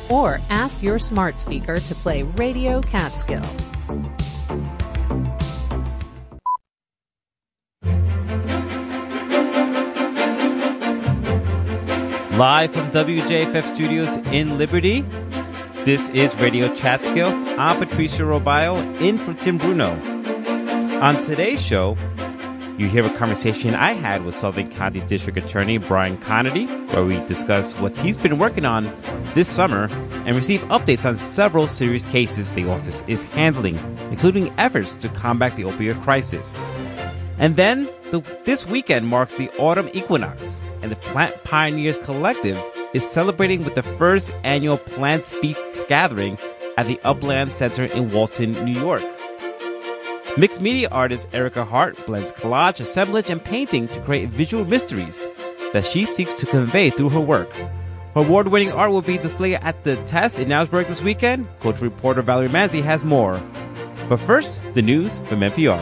or ask your smart speaker to play Radio Catskill. Live from WJFF Studios in Liberty, this is Radio Catskill. I'm Patricio Robayo, in for Tim Bruno. On today's show, you hear a conversation I had with Sullivan County District Attorney Brian Connerty, where we discuss what he's been working on this summer and receive updates on several serious cases the office is handling, including efforts to combat the opioid crisis. And then, this weekend marks the autumn equinox, and the Plant Pioneers Collective is celebrating with the first annual Plant Speaks gathering at the Upland Center in Walton, New York. Mixed media artist Erica Hart blends collage, assemblage, and painting to create visual mysteries that she seeks to convey through her work. Her award-winning art will be displayed at the Test in Narrowsburg this weekend. Culture reporter Valerie Manzi has more. But first, the news from NPR.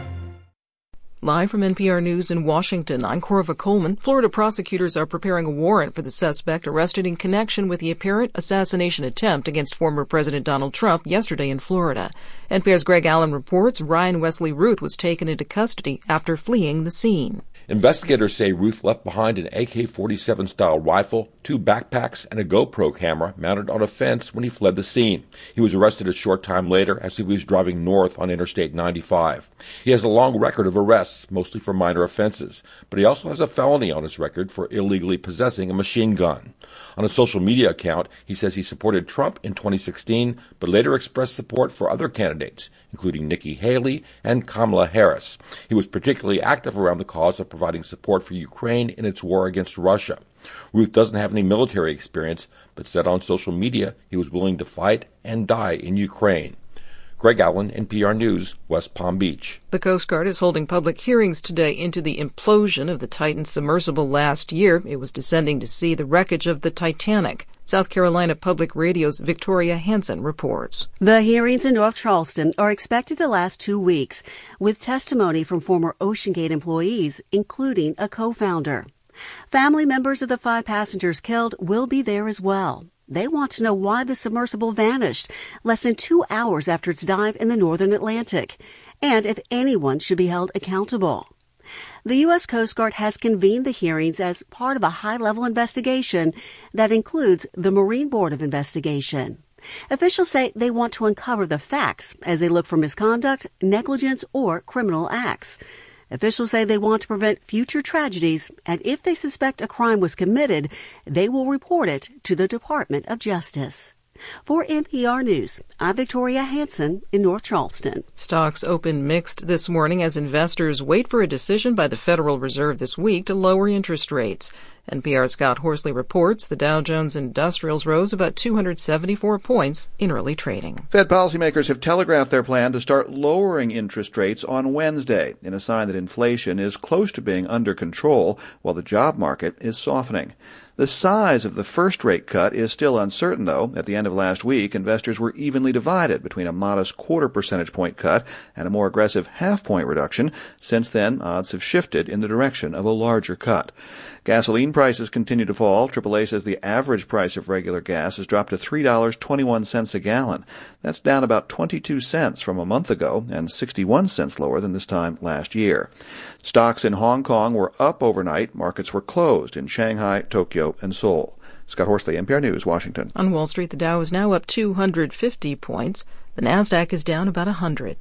Live from NPR News in Washington, I'm Corva Coleman. Florida prosecutors are preparing a warrant for the suspect arrested in connection with the apparent assassination attempt against former President Donald Trump yesterday in Florida. NPR's Greg Allen reports Ryan Wesley Ruth was taken into custody after fleeing the scene. Investigators say Ruth left behind an AK-47-style rifle, 2 backpacks, and a GoPro camera mounted on a fence when he fled the scene. He was arrested a short time later as he was driving north on Interstate 95. He has a long record of arrests, mostly for minor offenses, but he also has a felony on his record for illegally possessing a machine gun. On a social media account, he says he supported Trump in 2016, but later expressed support for other candidates, including Nikki Haley and Kamala Harris. He was particularly active around the cause of providing support for Ukraine in its war against Russia. Ruth doesn't have any military experience, but said on social media he was willing to fight and die in Ukraine. Greg Allen, NPR News, West Palm Beach. The Coast Guard is holding public hearings today into the implosion of the Titan submersible last year. It was descending to see the wreckage of the Titanic. South Carolina Public Radio's Victoria Hansen reports. The hearings in North Charleston are expected to last 2 weeks, with testimony from former OceanGate employees, including a co-founder. Family members of the 5 passengers killed will be there as well. They want to know why the submersible vanished less than 2 hours after its dive in the northern Atlantic, and if anyone should be held accountable. The U.S. Coast Guard has convened the hearings as part of a high-level investigation that includes the Marine Board of Investigation. Officials say they want to uncover the facts as they look for misconduct, negligence, or criminal acts. Officials say they want to prevent future tragedies, and if they suspect a crime was committed, they will report it to the Department of Justice. For NPR News, I'm Victoria Hansen in North Charleston. Stocks opened mixed this morning as investors wait for a decision by the Federal Reserve this week to lower interest rates. NPR's Scott Horsley reports the Dow Jones Industrials rose about 274 points in early trading. Fed policymakers have telegraphed their plan to start lowering interest rates on Wednesday, in a sign that inflation is close to being under control while the job market is softening. The size of the first rate cut is still uncertain, though. At the end of last week, investors were evenly divided between a modest 0.25 percentage point cut and a more aggressive half-point reduction. Since then, odds have shifted in the direction of a larger cut. Gasoline prices continue to fall. AAA says the average price of regular gas has dropped to $3.21 a gallon. That's down about 22 cents from a month ago and 61 cents lower than this time last year. Stocks in Hong Kong were up overnight. Markets were closed in Shanghai, Tokyo, and Seoul. Scott Horsley, NPR News, Washington. On Wall Street, the Dow is now up 250 points. The Nasdaq is down about 100.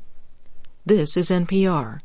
This is NPR.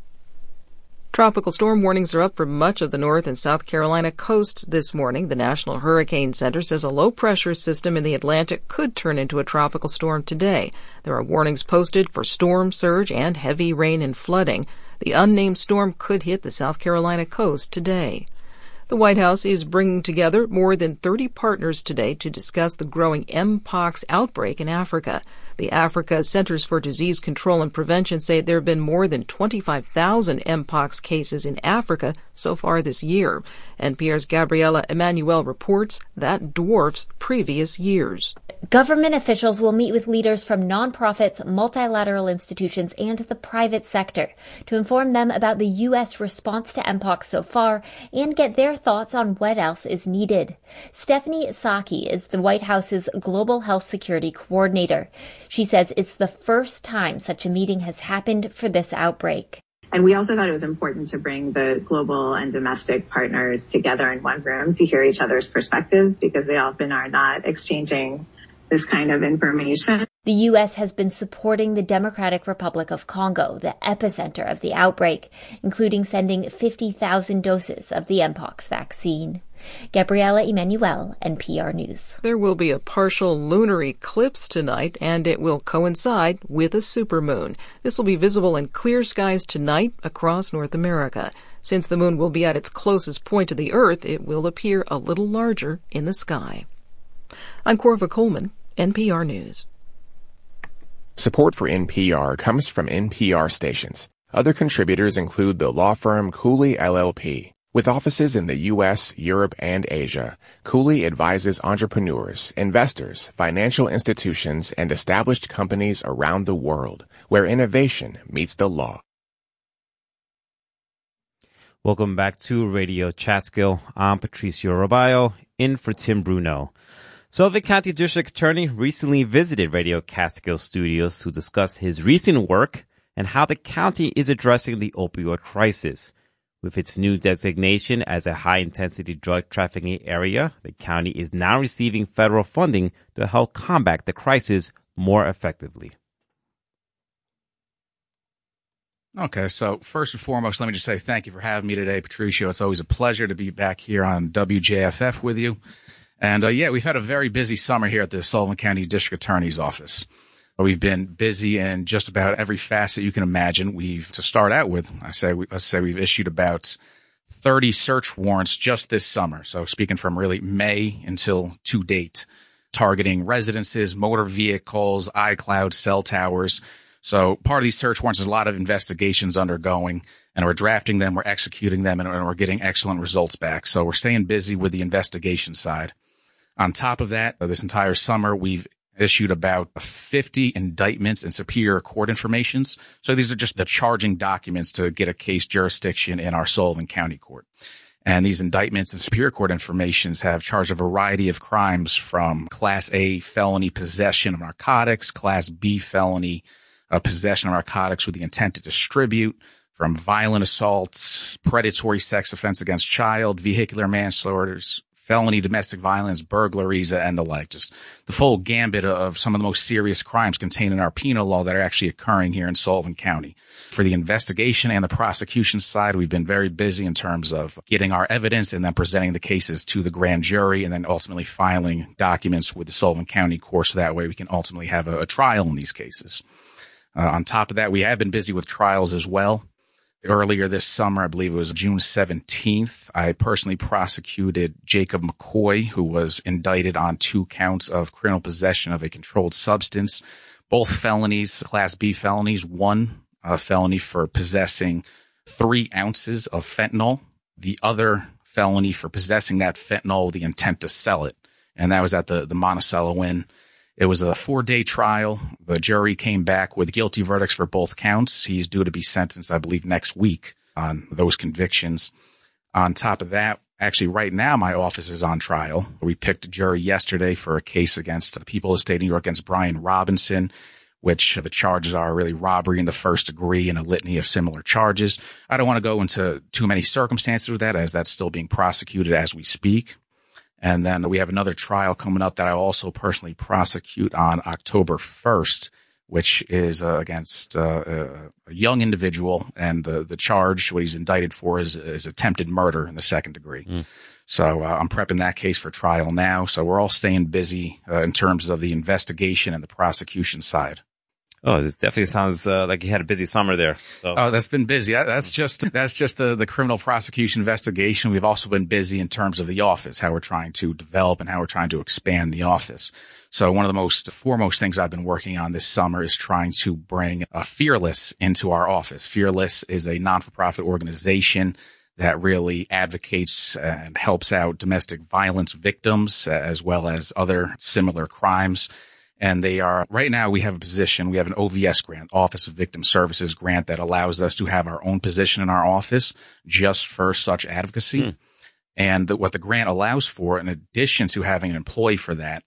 Tropical storm warnings are up for much of the North and South Carolina coast this morning. The National Hurricane Center says a low-pressure system in the Atlantic could turn into a tropical storm today. There are warnings posted for storm surge and heavy rain and flooding. The unnamed storm could hit the South Carolina coast today. The White House is bringing together more than 30 partners today to discuss the growing Mpox outbreak in Africa. The Africa Centers for Disease Control and Prevention say there have been more than 25,000 Mpox cases in Africa so far this year. NPR's Gabriela Emanuel reports that dwarfs previous years. Government officials will meet with leaders from nonprofits, multilateral institutions, and the private sector to inform them about the U.S. response to Mpox so far and get their thoughts on what else is needed. Stephanie Saki is the White House's Global Health Security Coordinator. She says it's the first time such a meeting has happened for this outbreak. And we also thought it was important to bring the global and domestic partners together in one room to hear each other's perspectives, because they often are not exchanging this kind of information. The U.S. has been supporting the Democratic Republic of Congo, the epicenter of the outbreak, including sending 50,000 doses of the Mpox vaccine. Gabriela Emanuel, NPR News. There will be a partial lunar eclipse tonight, and it will coincide with a supermoon. This will be visible in clear skies tonight across North America. Since the moon will be at its closest point to the Earth, it will appear a little larger in the sky. I'm Corva Coleman, NPR News. Support for NPR comes from NPR stations. Other contributors include the law firm Cooley LLP. With offices in the U.S., Europe, and Asia, Cooley advises entrepreneurs, investors, financial institutions, and established companies around the world, where innovation meets the law. Welcome back to Radio Catskill. I'm Patricio Robayo, in for Tim Bruno. Sullivan County District Attorney recently visited Radio Catskill Studios to discuss his recent work and how the county is addressing the opioid crisis. With its new designation as a high-intensity drug trafficking area, the county is now receiving federal funding to help combat the crisis more effectively. Okay, so first and foremost, let me just say thank you for having me today, Patricio. It's always a pleasure to be back here on WJFF with you. And we've had a very busy summer here at the Sullivan County District Attorney's Office. We've been busy in just about every facet you can imagine. To start out with, let's say we've issued about 30 search warrants just this summer. So speaking from really May until to date, targeting residences, motor vehicles, iCloud, cell towers. So part of these search warrants is a lot of investigations undergoing, and we're drafting them, we're executing them, and we're getting excellent results back. So we're staying busy with the investigation side. On top of that, this entire summer, we've issued about 50 indictments and superior court informations. So these are just the charging documents to get a case jurisdiction in our Sullivan County Court. And these indictments and superior court informations have charged a variety of crimes from Class A felony possession of narcotics, Class B felony possession of narcotics with the intent to distribute, from violent assaults, predatory sex offense against child, vehicular manslaughter, felony domestic violence, burglaries, and the like. Just the full gambit of some of the most serious crimes contained in our penal law that are actually occurring here in Sullivan County. For the investigation and the prosecution side, we've been very busy in terms of getting our evidence and then presenting the cases to the grand jury and then ultimately filing documents with the Sullivan County Court so that way we can ultimately have a trial in these cases. On top of that, we have been busy with trials as well. Earlier this summer, I believe it was June 17th, I personally prosecuted Jacob McCoy, who was indicted on 2 counts of criminal possession of a controlled substance, both felonies, Class B felonies, one felony for possessing 3 ounces of fentanyl, the other felony for possessing that fentanyl with the intent to sell it. And that was at the Monticello Inn. It was a 4-day trial. The jury came back with guilty verdicts for both counts. He's due to be sentenced, I believe, next week on those convictions. On top of that, actually right now my office is on trial. We picked a jury yesterday for a case against the people of the state of New York against Brian Robinson, which the charges are really robbery in the first degree and a litany of similar charges. I don't want to go into too many circumstances with that, as that's still being prosecuted as we speak. And then we have another trial coming up that I also personally prosecute on October 1st, which is against a young individual. And the charge, what he's indicted for, is attempted murder in the second degree. So I'm prepping that case for trial now. So we're all staying busy in terms of the investigation and the prosecution side. Oh, it definitely sounds like you had a busy summer there. So. Oh, that's been busy. That's just the criminal prosecution investigation. We've also been busy in terms of the office, how we're trying to develop and how we're trying to expand the office. So one of the most foremost things I've been working on this summer is trying to bring Fearless into our office. Fearless is a non-for-profit organization that really advocates and helps out domestic violence victims as well as other similar crimes. And they are, right now we have a position, we have an OVS grant, Office of Victim Services grant, that allows us to have our own position in our office just for such advocacy. And what the grant allows for, in addition to having an employee for that,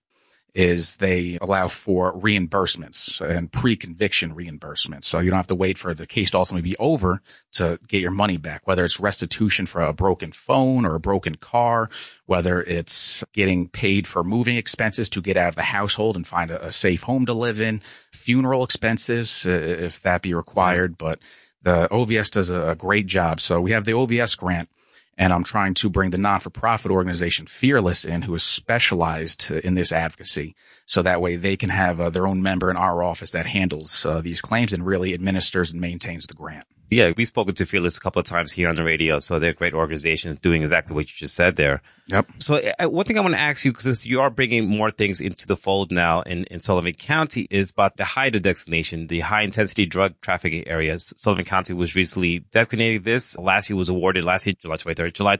is they allow for reimbursements and pre-conviction reimbursements. So you don't have to wait for the case to ultimately be over to get your money back, whether it's restitution for a broken phone or a broken car, whether it's getting paid for moving expenses to get out of the household and find a safe home to live in, funeral expenses, if that be required. But the OVS does a great job. So we have the OVS grant. And I'm trying to bring the non-for-profit organization Fearless in, who is specialized in this advocacy. So that way they can have their own member in our office that handles these claims and really administers and maintains the grant. Yeah, we've spoken to Fearless a couple of times here on the radio. So they're a great organization doing exactly what you just said there. Yep. So one thing I want to ask you, because you are bringing more things into the fold now in Sullivan County, is about the HIDTA designation, the high intensity drug trafficking areas. Sullivan County was recently designated this. Last year was awarded July 23rd, July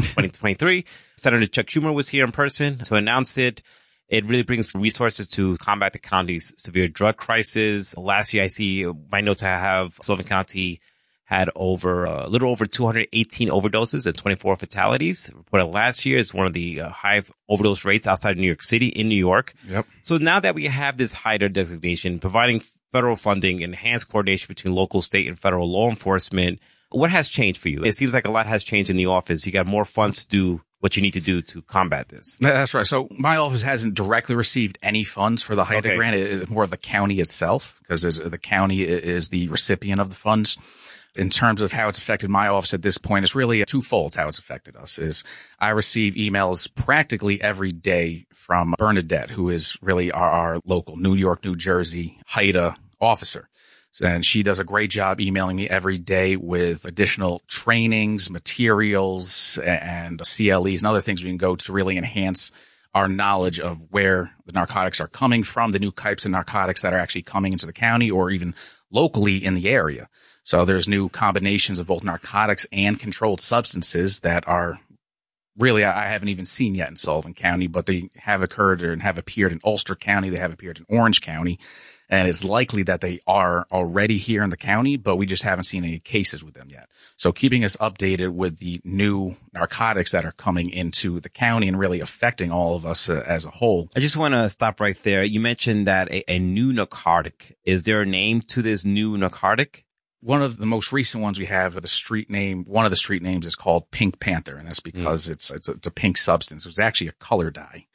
2023. Senator Chuck Schumer was here in person to announce it. It really brings resources to combat the county's severe drug crisis. Last year, I see my notes I have Sullivan County had a little over 218 overdoses and 24 fatalities. Reported last year is one of the high overdose rates outside of New York City in New York. Yep. So now that we have this HIDTA designation, providing federal funding, enhanced coordination between local, state, and federal law enforcement, what has changed for you? It seems like a lot has changed in the office. You got more funds to do what you need to do to combat this. That's right. So my office hasn't directly received any funds for the HIDTA grant. It is more of the county itself, because the county is the recipient of the funds. In terms of how it's affected my office at this point, it's really twofold how it's affected us. Is I receive emails practically every day from Bernadette, who is really our local New York, New Jersey HIDTA officer. And she does a great job emailing me every day with additional trainings, materials, and CLEs and other things we can go to really enhance our knowledge of where the narcotics are coming from, the new types of narcotics that are actually coming into the county or even locally in the area. So there's new combinations of both narcotics and controlled substances that are really, I haven't even seen yet in Sullivan County, but they have occurred and have appeared in Ulster County. They have appeared in Orange County. And it's likely that they are already here in the county, but we just haven't seen any cases with them yet. So keeping us updated with the new narcotics that are coming into the county and really affecting all of us as a whole. I just want to stop right there. You mentioned that a new narcotic. Is there a name to this new narcotic? One of the most recent ones we have, the street name, one of the street names is called Pink Panther, and that's because it's a pink substance. It was actually a color dye,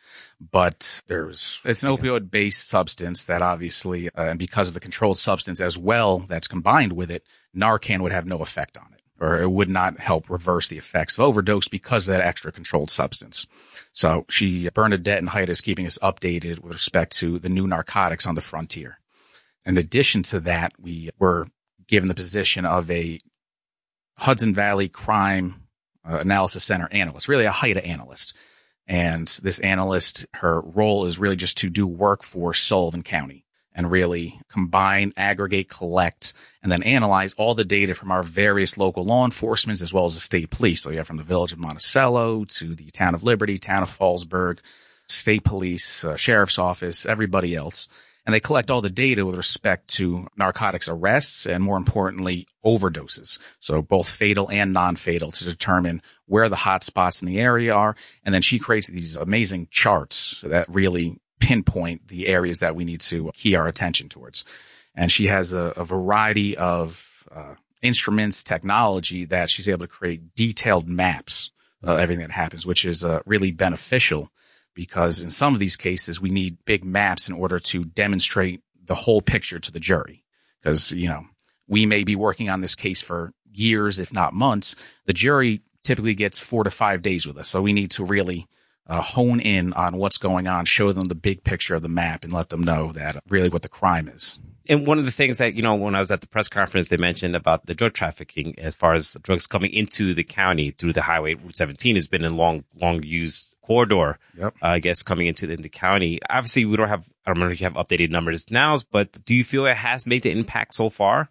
but it's an opioid-based substance that obviously, and because of the controlled substance as well that's combined with it, Narcan would have no effect on it, or it would not help reverse the effects of overdose because of that extra controlled substance. So Bernadette and HIDTA is keeping us updated with respect to the new narcotics on the frontier. In addition to that, we were given the position of a Hudson Valley Crime Analysis Center analyst, really a HIDTA analyst. And this analyst, her role is really just to do work for Sullivan County and really combine, aggregate, collect, and then analyze all the data from our various local law enforcement as well as the state police. So you have from the village of Monticello to the town of Liberty, town of Fallsburg, state police, sheriff's office, everybody else. And they collect all the data with respect to narcotics arrests and, more importantly, overdoses. So both fatal and non-fatal, to determine where the hot spots in the area are. And then she creates these amazing charts that really pinpoint the areas that we need to key our attention towards. And she has a variety of instruments, technology that she's able to create detailed maps of everything that happens, which is really beneficial. Because in some of these cases, we need big maps in order to demonstrate the whole picture to the jury. Because, we may be working on this case for years, if not months. The jury typically gets 4 to 5 days with us. So we need to really hone in on what's going on, show them the big picture of the map, and let them know that really what the crime is. And one of the things that, when I was at the press conference, they mentioned about the drug trafficking as far as drugs coming into the county through the highway. Route 17 has been a long used corridor, I guess, coming into the county. Obviously, I don't know if you have updated numbers now, but do you feel it has made the impact so far?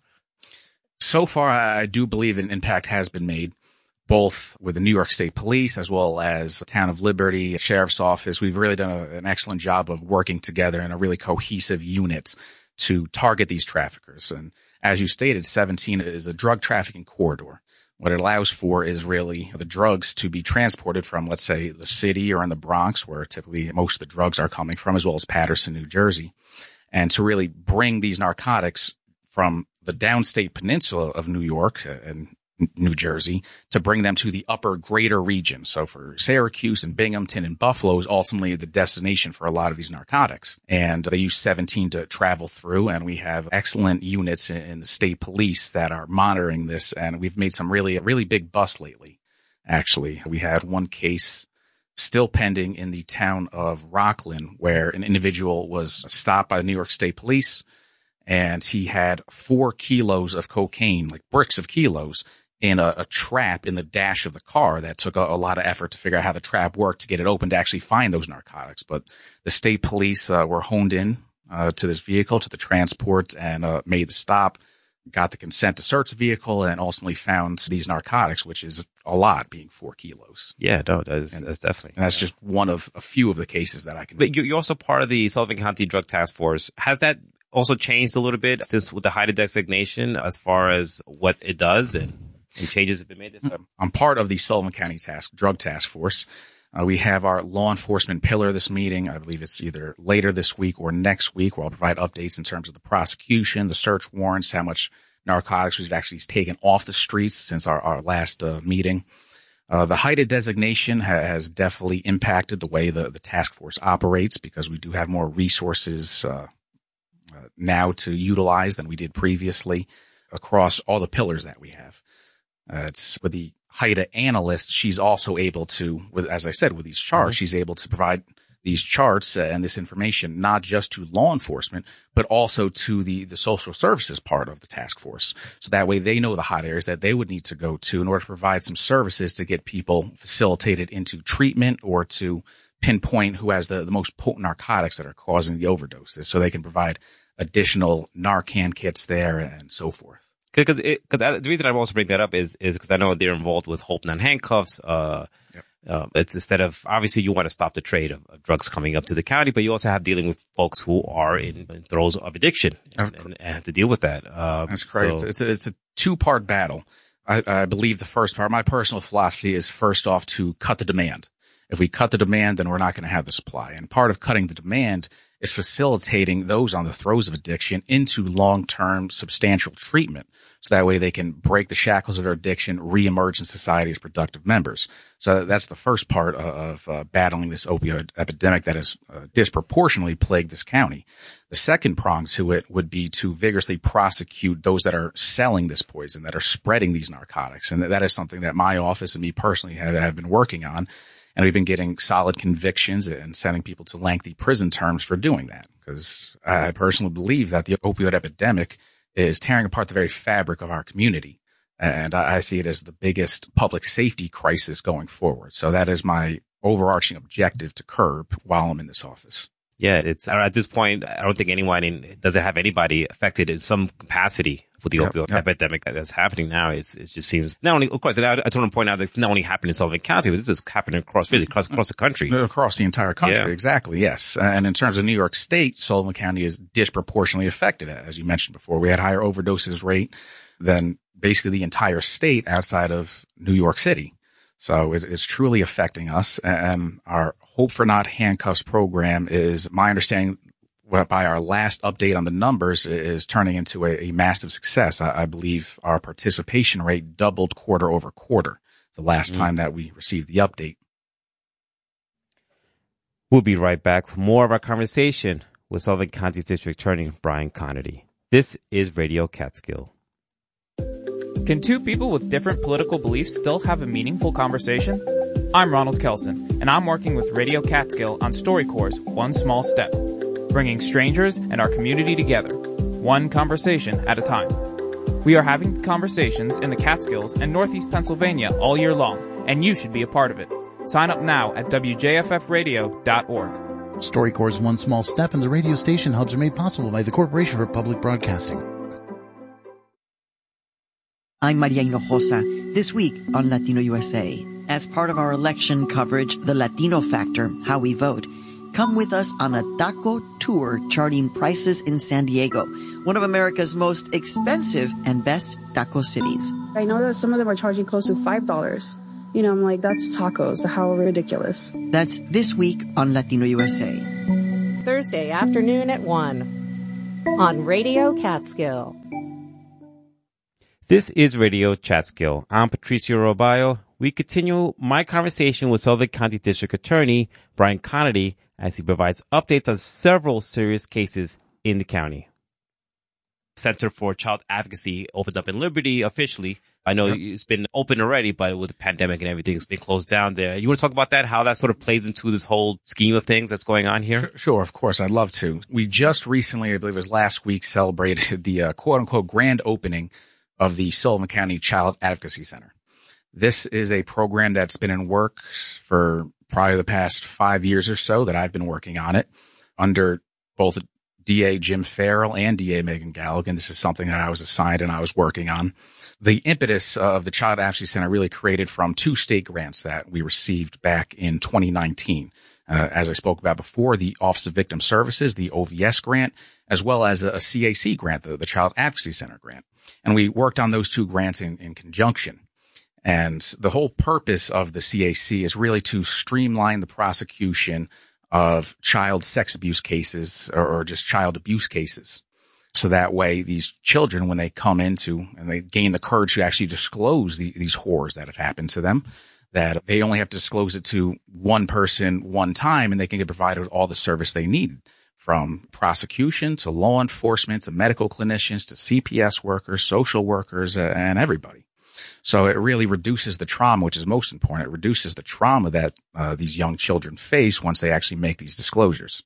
So far, I do believe an impact has been made, both with the New York State Police as well as the Town of Liberty Sheriff's Office. We've really done an excellent job of working together in a really cohesive unit to target these traffickers. And as you stated, 17 is a drug trafficking corridor. What it allows for is really the drugs to be transported from, let's say, the city or in the Bronx, where typically most of the drugs are coming from, as well as Paterson, New Jersey, and to really bring these narcotics from the downstate peninsula of New York and New Jersey to bring them to the upper greater region. So for Syracuse and Binghamton and Buffalo is ultimately the destination for a lot of these narcotics. And they use 17 to travel through, and we have excellent units in the state police that are monitoring this. And we've made some really big busts lately. Actually, we had one case still pending in the town of Rockland where an individual was stopped by the New York State Police, and he had 4 kilos of cocaine, like bricks of kilos, in a trap in the dash of the car. That took a lot of effort to figure out how the trap worked to get it open to actually find those narcotics. But the state police were honed in to this vehicle, to the transport, and made the stop, got the consent to search the vehicle, and ultimately found these narcotics, which is a lot, being 4 kilos. Yeah, no, that's definitely. And that's just one of a few of the cases that I can. But you're also part of the Sullivan County Drug Task Force. Has that also changed a little bit since with the HIDTA designation as far as what it does and changes have been made this time? I'm part of the Sullivan County Drug Task Force. We have our law enforcement pillar this meeting. I believe it's either later this week or next week, where I'll provide updates in terms of the prosecution, the search warrants, how much narcotics we've actually taken off the streets since our last meeting. The HIDTA designation has definitely impacted the way the task force operates, because we do have more resources now to utilize than we did previously across all the pillars that we have. It's with the HIDTA analyst, she's also able to, as I said, with these charts, she's able to provide these charts and this information not just to law enforcement, but also to the social services part of the task force. So that way they know the hot areas that they would need to go to in order to provide some services to get people facilitated into treatment, or to pinpoint who has the most potent narcotics that are causing the overdoses, so they can provide additional Narcan kits there and so forth. Because the reason I'm also bringing that up is because I know they're involved with Hope Non-Handcuffs. It's instead of, obviously you want to stop the trade of drugs coming up to the county, but you also have dealing with folks who are in throes of addiction and have to deal with that. That's correct. So, it's a 2-part battle. I believe the first part, my personal philosophy is first off to cut the demand. If we cut the demand, then we're not going to have the supply. And part of cutting the demand is facilitating those on the throes of addiction into long-term substantial treatment. So that way they can break the shackles of their addiction, reemerge in society as productive members. So that's the first part of battling this opioid epidemic that has disproportionately plagued this county. The second prong to it would be to vigorously prosecute those that are selling this poison, that are spreading these narcotics. And that is something that my office and me personally have been working on. And we've been getting solid convictions and sending people to lengthy prison terms for doing that. Because I personally believe that the opioid epidemic is tearing apart the very fabric of our community. And I see it as the biggest public safety crisis going forward. So that is my overarching objective to curb while I'm in this office. Yeah, it's at this point, I don't think anyone doesn't have anybody affected in some capacity with the opioid epidemic that's happening now. It just seems not only, of course, I just want to point out that it's not only happening in Sullivan County, but this is happening across the country. Across the entire country, exactly, yes. And in terms of New York State, Sullivan County is disproportionately affected, as you mentioned before. We had higher overdoses rate than basically the entire state outside of New York City. So it's truly affecting us. And our Hope for Not Handcuffs program is, my understanding, by our last update on the numbers, is turning into a massive success. I believe our participation rate doubled quarter over quarter the last time that we received the update. We'll be right back for more of our conversation with Sullivan County's District Attorney Brian Connerty. This is Radio Catskill. Can two people with different political beliefs still have a meaningful conversation? I'm Ronald Kelson, and I'm working with Radio Catskill on StoryCorps' One Small Step, bringing strangers and our community together. one conversation at a time. We are having conversations in the Catskills and Northeast Pennsylvania all year long, and you should be a part of it. Sign up now at wjffradio.org. StoryCorps' one small step, and the radio station hubs are made possible by the Corporation for Public Broadcasting. I'm Maria Hinojosa. This week on Latino USA, as part of our election coverage, The Latino Factor, How We Vote, come with us on a taco tour charting prices in San Diego, one of America's most expensive and best taco cities. I know that some of them are charging close to $5. You know, I'm like, that's tacos. How ridiculous. That's this week on Latino USA. Thursday afternoon at 1 on Radio Catskill. This is Radio Catskill. I'm Patricio Robayo. We continue my conversation with Sullivan County District Attorney Brian Connerty as he provides updates on several serious cases in the county. Center for Child Advocacy opened up in Liberty officially. I know it's been open already, but with the pandemic and everything, it's been closed down there. You want to talk about that, how that sort of plays into this whole scheme of things that's going on here? Sure, of course. I'd love to. We just recently, I believe it was last week, celebrated the quote-unquote grand opening of the Sullivan County Child Advocacy Center. This is a program that's been in works for probably the past 5 years or so that I've been working on it under both DA Jim Farrell and DA Megan Galligan. This is something that I was assigned and I was working on. The impetus of the Child Advocacy Center really created from 2 state grants that we received back in 2019. As I spoke about before, the Office of Victim Services, the OVS grant, as well as a CAC grant, the Child Advocacy Center grant. And we worked on those 2 grants in conjunction. And the whole purpose of the CAC is really to streamline the prosecution of child sex abuse cases or just child abuse cases. So that way these children, when they come into and they gain the courage to actually disclose these horrors that have happened to them, that they only have to disclose it to one person one time and they can get provided with all the service they need, from prosecution to law enforcement to medical clinicians to CPS workers, social workers, and everybody. So it really reduces the trauma, which is most important. It reduces the trauma that these young children face once they actually make these disclosures.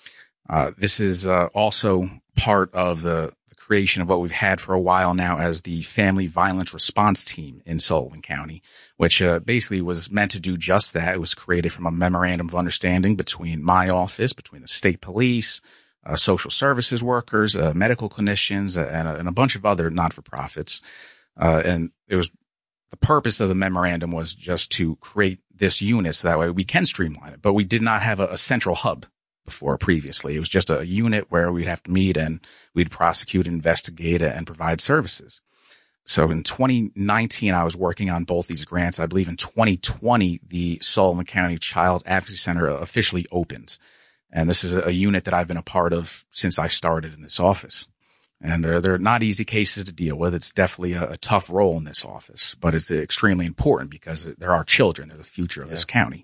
This is also part of the creation of what we've had for a while now as the Family Violence Response Team in Sullivan County, which basically was meant to do just that. It was created from a memorandum of understanding between my office, between the state police, social services workers, medical clinicians, and a bunch of other not-for-profits. And it was the purpose of the memorandum was just to create this unit so that way we can streamline it. But we did not have a central hub before previously. It was just a unit where we'd have to meet and we'd prosecute, investigate, and provide services. So in 2019, I was working on both these grants. I believe in 2020, the Sullivan County Child Advocacy Center officially opened. And this is a unit that I've been a part of since I started in this office. And they're not easy cases to deal with. It's definitely a tough role in this office, but it's extremely important because there are children. They're the future of this county.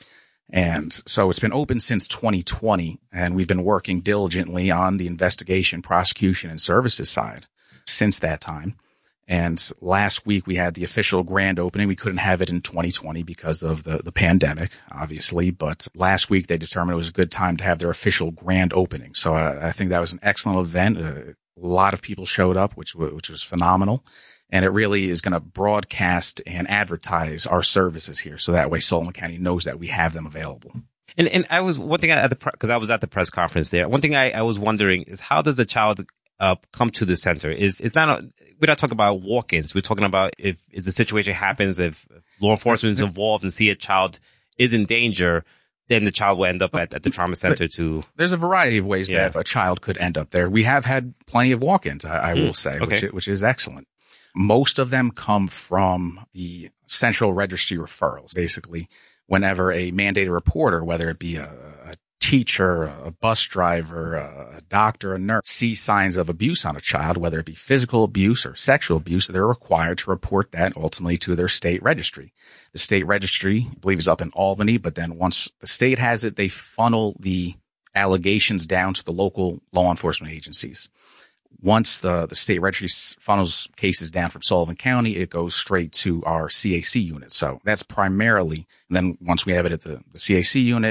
And so it's been open since 2020, and we've been working diligently on the investigation, prosecution, and services side since that time. And last week we had the official grand opening. We couldn't have it in 2020 because of the pandemic, obviously. But last week they determined it was a good time to have their official grand opening. So I think that was an excellent event. A lot of people showed up, which was phenomenal. And it really is going to broadcast and advertise our services here. So that way Sullivan County knows that we have them available. And I was one thing because I was at the press conference there. One thing I was wondering is how does a child come to the center? We're not talking about walk-ins. We're talking about if the situation happens, if law enforcement is involved and see a child is in danger, then the child will end up at the trauma center too. There's a variety of ways that a child could end up there. We have had plenty of walk-ins, I will say, which is excellent. Most of them come from the central registry referrals. Basically, whenever a mandated reporter, whether it be a teacher, a bus driver, a doctor, a nurse, see signs of abuse on a child, whether it be physical abuse or sexual abuse, they're required to report that ultimately to their state registry. The state registry, I believe, is up in Albany, but then once the state has it, they funnel the allegations down to the local law enforcement agencies. Once the state registry funnels cases down from Sullivan County, it goes straight to our CAC unit. So that's primarily, and then once we have it at the CAC unit,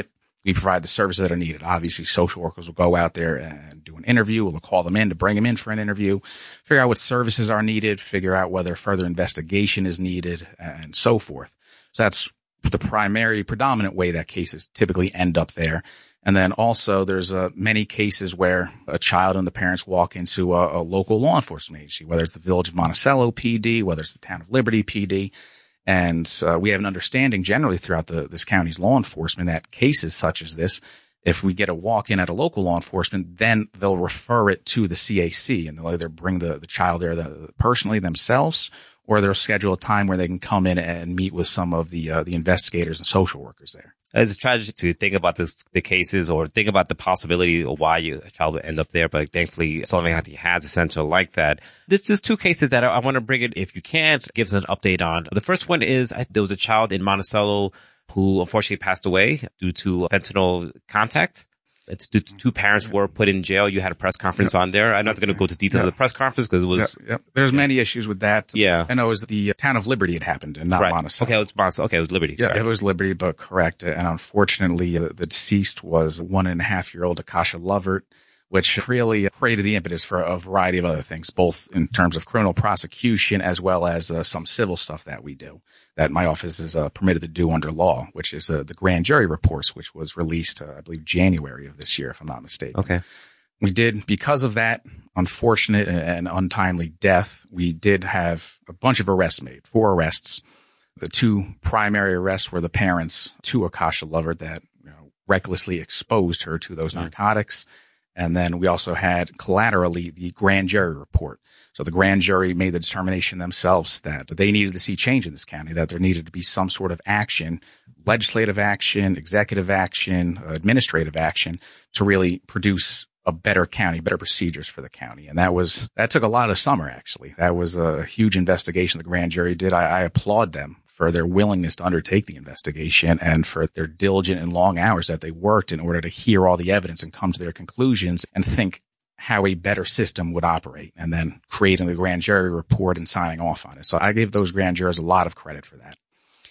we provide the services that are needed. Obviously, social workers will go out there and do an interview. We'll call them in to bring them in for an interview, figure out what services are needed, figure out whether further investigation is needed, and so forth. So that's the predominant way that cases typically end up there. And then also there's many cases where a child and the parents walk into a local law enforcement agency, whether it's the Village of Monticello PD, whether it's the Town of Liberty PD. And we have an understanding generally throughout this county's law enforcement that cases such as this, if we get a walk-in at a local law enforcement, then they'll refer it to the CAC, and they'll either bring the child there personally themselves, or they'll schedule a time where they can come in and meet with some of the investigators and social workers there. It's tragic to think about the cases or think about the possibility of why a child would end up there. But thankfully, Sullivan County has a center like that. There's just two cases that I want to bring it, if you can't, give us an update on. The first one is there was a child in Monticello who unfortunately passed away due to fentanyl contact. It's two parents were put in jail. You had a press conference on there. I'm not going to go to details of the press conference because it was... There's many issues with that. Yeah. I know it was the Town of Liberty it happened and not Monticello. Okay, it was Monticello. Okay, it was Liberty. Yeah, correct. It was Liberty, but correct. And unfortunately, the deceased was 1.5-year-old Akasha Lovert, which really created the impetus for a variety of other things, both in terms of criminal prosecution as well as some civil stuff that we do, that my office is permitted to do under law, which is the grand jury reports, which was released, I believe, January of this year, if I'm not mistaken. Okay. We did, because of that unfortunate and untimely death, we did have a bunch of arrests made, 4 arrests. The 2 primary arrests were the parents to Akasha Lovert that recklessly exposed her to those narcotics. And then we also had collaterally the grand jury report. So the grand jury made the determination themselves that they needed to see change in this county, that there needed to be some sort of action, legislative action, executive action, administrative action to really produce a better county, better procedures for the county. And that took a lot of summer, actually. That was a huge investigation the grand jury did. I applaud them for their willingness to undertake the investigation and for their diligent and long hours that they worked in order to hear all the evidence and come to their conclusions and think how a better system would operate, and then creating the grand jury report and signing off on it. So I gave those grand jurors a lot of credit for that.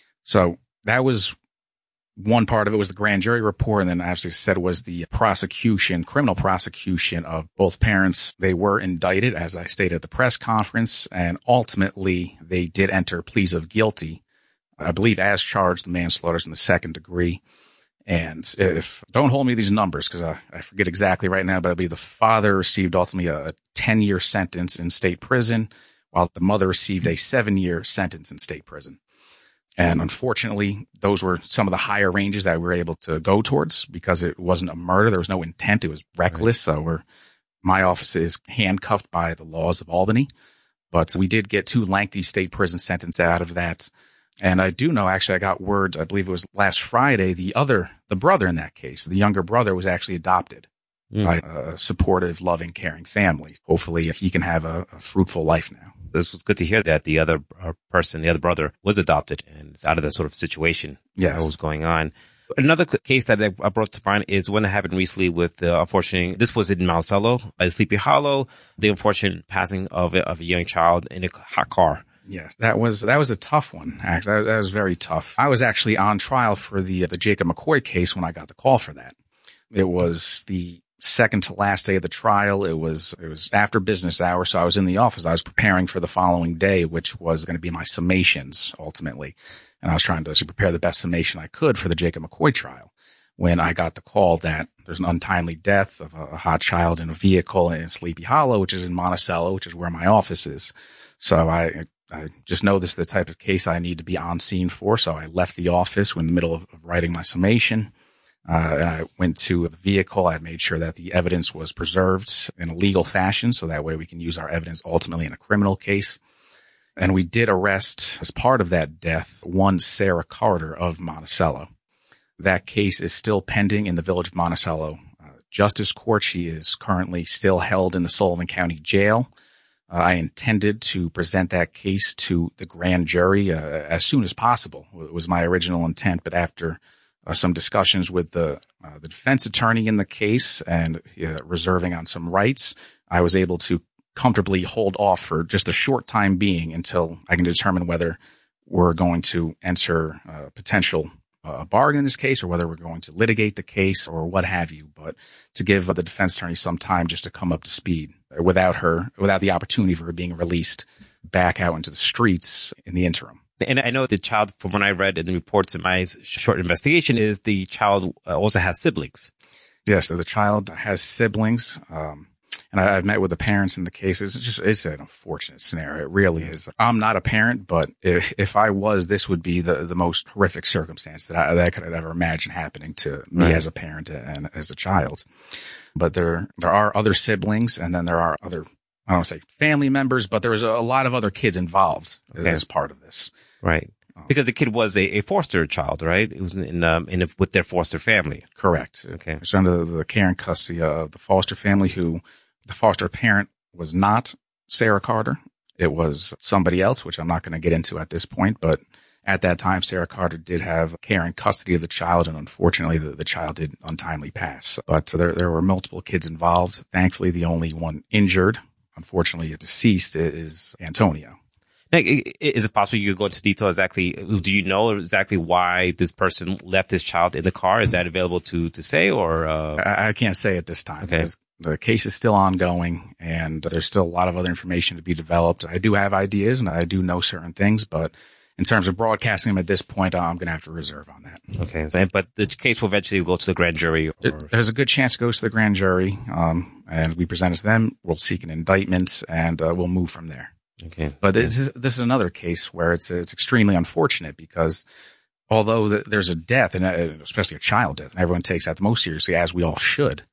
So that was one part of it, was the grand jury report. And then, as I said, was the criminal prosecution of both parents. They were indicted, as I stated at the press conference, and ultimately they did enter pleas of guilty, I believe, as charged, manslaughter in the second degree. And don't hold me to these numbers because I forget exactly right now, but I believe the father received ultimately a 10-year sentence in state prison, while the mother received a 7-year sentence in state prison. And unfortunately, those were some of the higher ranges that we were able to go towards because it wasn't a murder. There was no intent. It was reckless. Right. So my office is handcuffed by the laws of Albany, but we did get 2 lengthy state prison sentences out of that. And I do know, actually, I got word, I believe it was last Friday, the brother in that case, the younger brother, was actually adopted by a supportive, loving, caring family. Hopefully he can have a fruitful life now. This was good to hear that the other brother, was adopted and is out of that sort of situation that was going on. Another case that I brought to mind is one that happened recently with unfortunately, this was in Monticello, Sleepy Hollow, the unfortunate passing of a young child in a hot car. Yes, that was a tough one. Actually, that was very tough. I was actually on trial for the Jacob McCoy case when I got the call for that. It was the second to last day of the trial. It was after business hours, so I was in the office. I was preparing for the following day, which was going to be my summations ultimately. And I was trying to prepare the best summation I could for the Jacob McCoy trial when I got the call that there's an untimely death of a hot child in a vehicle in Sleepy Hollow, which is in Monticello, which is where my office is. So I just know this is the type of case I need to be on scene for. So I left the office in the middle of writing my summation. And I went to the vehicle. I made sure that the evidence was preserved in a legal fashion, so that way we can use our evidence ultimately in a criminal case. And we did arrest, as part of that death, one Sarah Carter of Monticello. That case is still pending in the Village of Monticello Justice Court. She is currently still held in the Sullivan County Jail. I intended to present that case to the grand jury as soon as possible. It was my original intent, but after some discussions with the defense attorney in the case and reserving on some rights, I was able to comfortably hold off for just a short time being until I can determine whether we're going to enter potential a bargain in this case or whether we're going to litigate the case or what have you, but to give the defense attorney some time just to come up to speed without the opportunity for her being released back out into the streets in the interim. And I know the child, from what I read in the reports in my short investigation, is the child also has siblings. Yes, so the child has siblings. And I've met with the parents in the case. It's an unfortunate scenario. It really is. I'm not a parent, but if I was, this would be the most horrific circumstance that I could ever imagine happening to me as a parent and as a child. But there are other siblings, and then there are other, I don't want to say family members, but there's a lot of other kids involved as part of this. Right. Because the kid was a foster child, right? It was with their foster family. Correct. Okay. It's under the care and custody of the foster family, who the foster parent was not Sarah Carter. It was somebody else, which I'm not going to get into at this point. But at that time, Sarah Carter did have care and custody of the child. And unfortunately, the child did untimely pass. But there were multiple kids involved. Thankfully, the only one injured, unfortunately deceased, is Antonio. Now, is it possible you could go into detail exactly? Do you know exactly why this person left his child in the car? Is that available to say, or? I can't say at this time. Okay. The case is still ongoing and there's still a lot of other information to be developed. I do have ideas and I do know certain things, but in terms of broadcasting them at this point, I'm going to have to reserve on that. Okay. But the case will eventually go to the grand jury. There's a good chance it goes to the grand jury. And we present it to them. We'll seek an indictment and we'll move from there. Okay. But this is another case where it's extremely unfortunate because although there's a death, and especially a child death, and everyone takes that the most seriously, as we all should,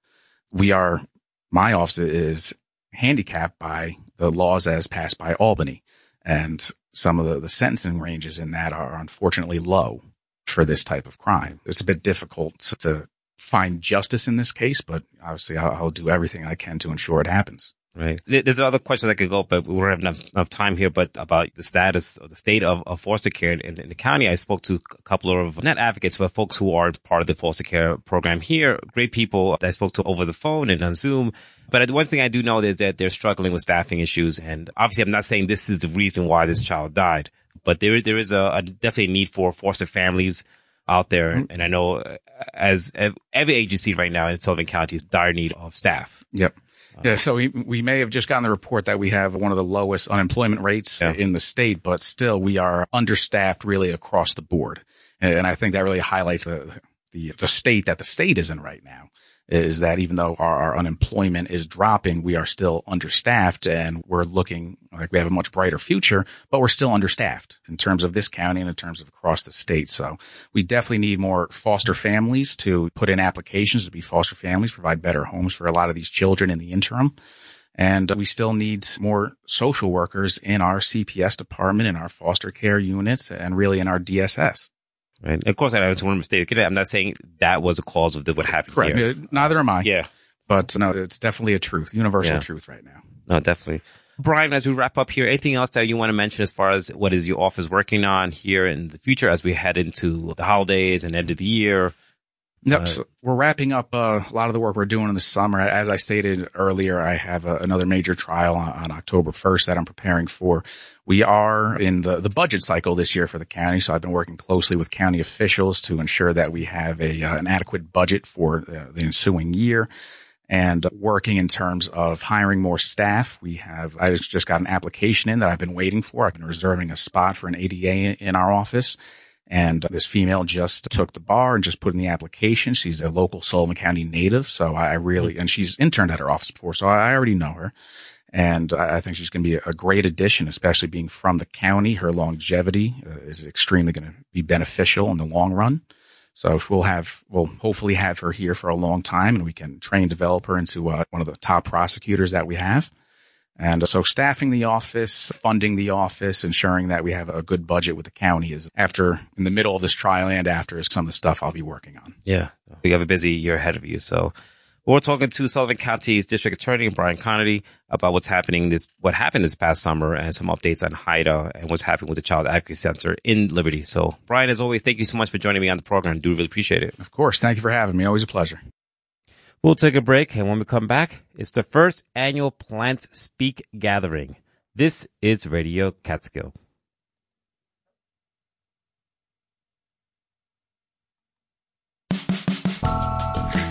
my office is handicapped by the laws as passed by Albany. And some of the sentencing ranges in that are unfortunately low for this type of crime. It's a bit difficult to find justice in this case, but obviously I'll do everything I can to ensure it happens. Right. There's other questions I could go, but we don't have enough time here. But about the status or the state of foster care in the county, I spoke to a couple of, not advocates, but folks who are part of the foster care program here. Great people that I spoke to over the phone and on Zoom. But one thing I do know is that they're struggling with staffing issues. And obviously, I'm not saying this is the reason why this child died, but there is a definitely a need for foster families out there. Mm-hmm. And I know as every agency right now in Sullivan County is dire need of staff. Yep. Yeah, so we may have just gotten the report that we have one of the lowest unemployment rates in the state, but still we are understaffed really across the board. And I think that really highlights the state that the state is in right now, is that even though our unemployment is dropping, we are still understaffed and we're looking like we have a much brighter future, but we're still understaffed in terms of this county and in terms of across the state. So we definitely need more foster families to put in applications to be foster families, provide better homes for a lot of these children in the interim. And we still need more social workers in our CPS department, in our foster care units, and really in our DSS. Right. Of course, I just want to state it. I'm not saying that was a cause of what happened Correct. here. Neither am I. Yeah. But no, it's definitely a truth, universal truth right now. No, definitely. Brian, as we wrap up here, anything else that you want to mention as far as what is your office working on here in the future as we head into the holidays and end of the year? No, so we're wrapping up a lot of the work we're doing in the summer. As I stated earlier, I have another major trial on October 1st that I'm preparing for. We are in the budget cycle this year for the county, so I've been working closely with county officials to ensure that we have an adequate budget for the ensuing year. And working in terms of hiring more staff, I just got an application in that I've been waiting for. I've been reserving a spot for an ADA in our office. And this female just took the bar and just put in the application. She's a local Sullivan County native. So and she's interned at her office before. So I already know her. And I think she's going to be a great addition, especially being from the county. Her longevity is extremely going to be beneficial in the long run. So we'll hopefully have her here for a long time and we can train and develop her into one of the top prosecutors that we have. And so staffing the office, funding the office, ensuring that we have a good budget with the county is in the middle of this trial and after is some of the stuff I'll be working on. Yeah. You have a busy year ahead of you. So we're talking to Sullivan County's District Attorney, Brian Connerty, about what happened this past summer and some updates on HIDA and what's happening with the Child Advocacy Center in Liberty. So Brian, as always, thank you so much for joining me on the program. I do really appreciate it. Of course. Thank you for having me. Always a pleasure. We'll take a break, and when we come back, it's the first annual Plant Speak Gathering. This is Radio Catskill.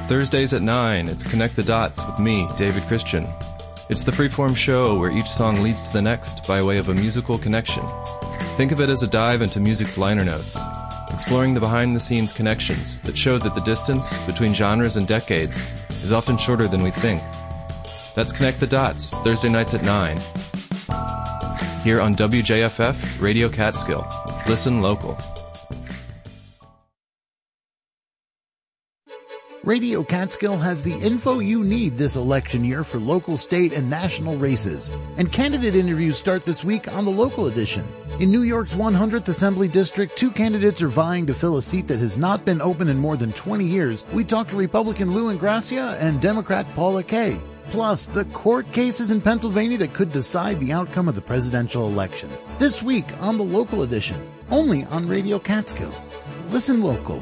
Thursdays at 9, it's Connect the Dots with me, David Christian. It's the freeform show where each song leads to the next by way of a musical connection. Think of it as a dive into music's liner notes, exploring the behind-the-scenes connections that show that the distance between genres and decades is often shorter than we think. That's Connect the Dots, Thursday nights at 9. Here on WJFF, Radio Catskill. Listen local. Radio Catskill has the info you need this election year for local, state, and national races. And candidate interviews start this week on the local edition. In New York's 100th Assembly District, 2 candidates are vying to fill a seat that has not been open in more than 20 years. We talked to Republican Lou Ingrassia and Democrat Paula Kaye. Plus, the court cases in Pennsylvania that could decide the outcome of the presidential election. This week on the local edition, only on Radio Catskill. Listen local.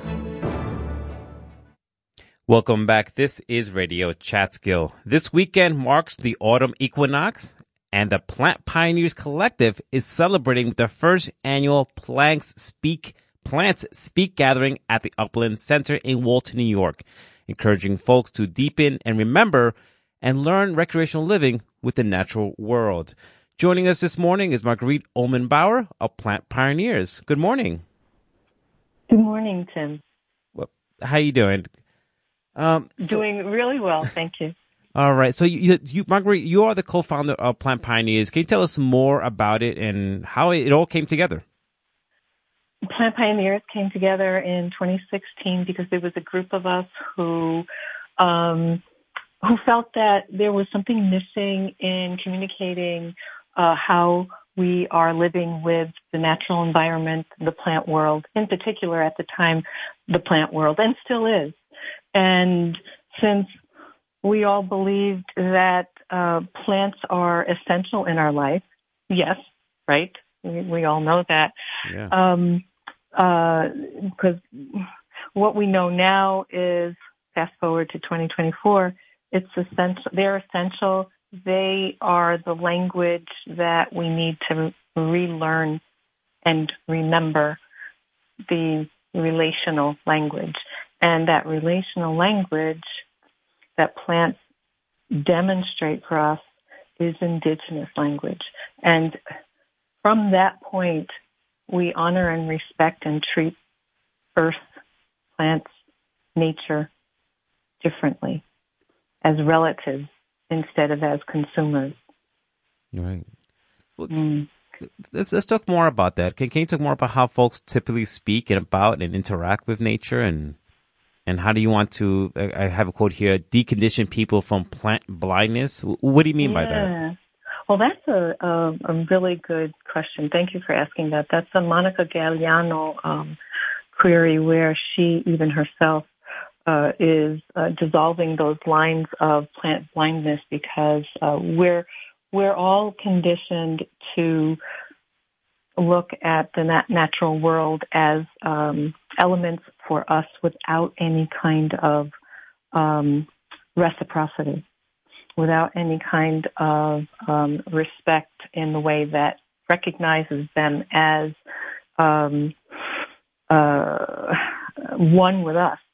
Welcome back. This is Radio Catskill. This weekend marks the autumn equinox, and the Plant Pioneers Collective is celebrating their first annual Plants Speak gathering at the Upland Center in Walton, New York, encouraging folks to deepen and remember and learn recreational living with the natural world. Joining us this morning is Marguerite Ullman-Bauer of Plant Pioneers. Good morning. Good morning, Tim. Well, how you doing? Doing really well, thank you. All right. So, you, Marguerite, you are the co-founder of Plant Pioneers. Can you tell us more about it and how it all came together? Plant Pioneers came together in 2016 because there was a group of us who felt that there was something missing in communicating how we are living with the natural environment, the plant world, in particular at the time, the plant world, and still is. And since we all believed that plants are essential in our life, yes, right? We all know that. Yeah. Because what we know now is, fast forward to 2024, it's essential. They're essential. They are the language that we need to relearn and remember, the relational language. And that relational language that plants demonstrate for us is indigenous language. And from that point, we honor and respect and treat earth, plants, nature differently, as relatives instead of as consumers. Right. Well, let's talk more about that. Can you talk more about how folks typically speak and about and interact with nature, and how do you want to, I have a quote here, decondition people from plant blindness? What do you mean by that? Well, that's a really good question. Thank you for asking that. That's a Monica Galliano query where she, even herself, is dissolving those lines of plant blindness because we're all conditioned to look at the natural world as elements for us without any kind of reciprocity, without any kind of respect in the way that recognizes them as one with us.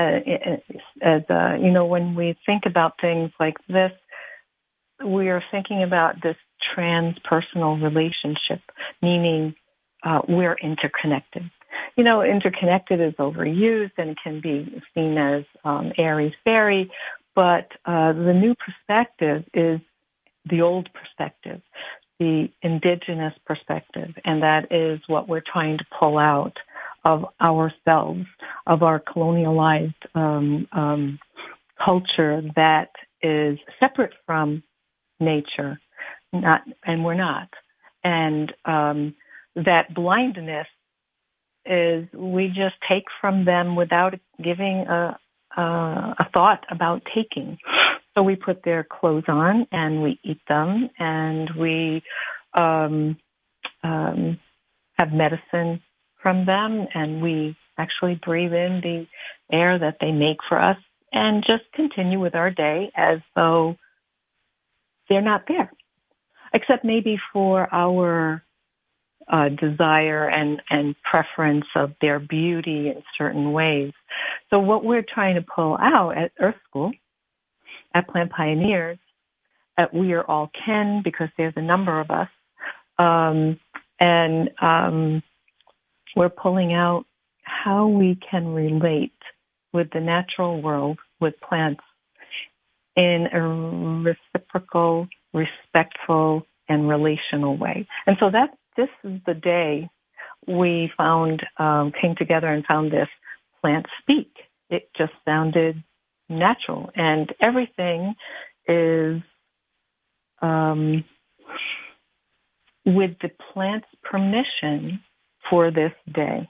When we think about things like this, we are thinking about this transpersonal relationship, meaning we're interconnected. Interconnected is overused and can be seen as airy-fairy, but the new perspective is the old perspective, the indigenous perspective, and that is what we're trying to pull out of ourselves, of our colonialized culture that is separate from nature, and we're not. And that blindness is we just take from them without giving a thought about taking. So we put their clothes on and we eat them, and we have medicine from them, and we actually breathe in the air that they make for us and just continue with our day as though they're not there, except maybe for our desire and preference of their beauty in certain ways. So what we're trying to pull out at Earth School, at Plant Pioneers, at We Are All Ken, because there's a number of us, we're pulling out how we can relate with the natural world, with plants, in a reciprocal, respectful, and relational way. And so this is the day we found, came together and found this Plant Speak. It just sounded natural, and everything is with the plant's permission for this day.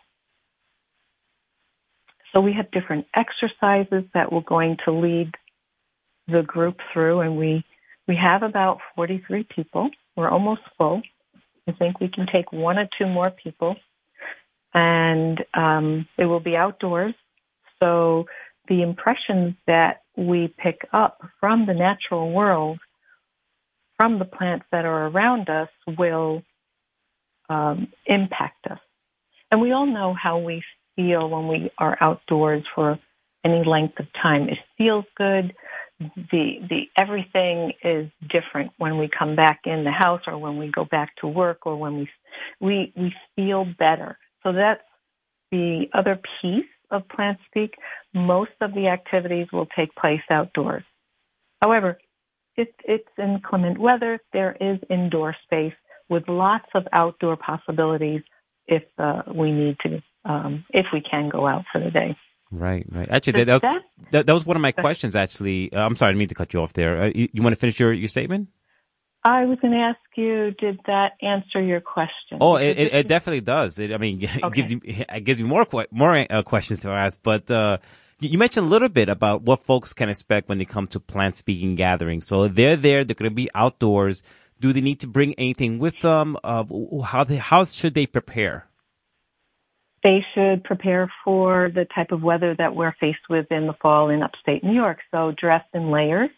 So we have different exercises that we're going to lead the group through, and we have about 43 people. We're almost full. I think we can take one or two more people, and it will be outdoors. So the impressions that we pick up from the natural world, from the plants that are around us, will impact us. And we all know how we feel when we are outdoors for any length of time. It feels good. The everything is different when we come back in the house, or when we go back to work, or when we feel better. So that's the other piece of Plant Speak. Most of the activities will take place outdoors. However, if it's inclement weather, there is indoor space with lots of outdoor possibilities if we need to, if we can go out for the day. Right. Actually, that was one of my questions, actually. I'm sorry, I didn't mean to cut you off there. You want to finish your statement? I was going to ask you, did that answer your question? Oh, it definitely does. It gives me more questions to ask. But you mentioned a little bit about what folks can expect when they come to Plant Speaking gatherings. So they're there. They're going to be outdoors. Do they need to bring anything with them? How should they prepare? They should prepare for the type of weather that we're faced with in the fall in upstate New York. So dress in layers.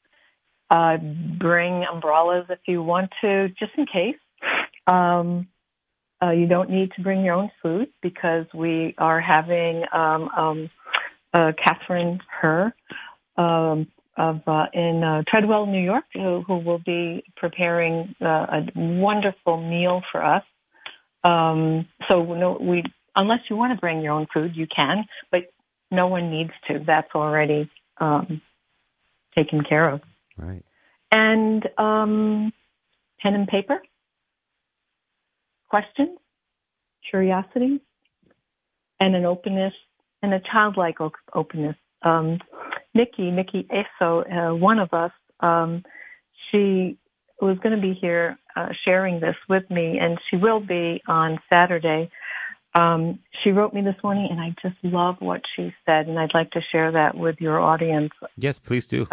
Bring umbrellas if you want to, just in case. You don't need to bring your own food, because we are having Catherine Herr in Treadwell, New York, who will be preparing a wonderful meal for us. Unless you want to bring your own food, you can, but no one needs to. That's already taken care of. Right. And pen and paper, questions, curiosity, and an openness, and a childlike openness. Nikki Eso, one of us, she was going to be here sharing this with me, and she will be on Saturday. She wrote me this morning, and I just love what she said, and I'd like to share that with your audience. Yes, please do.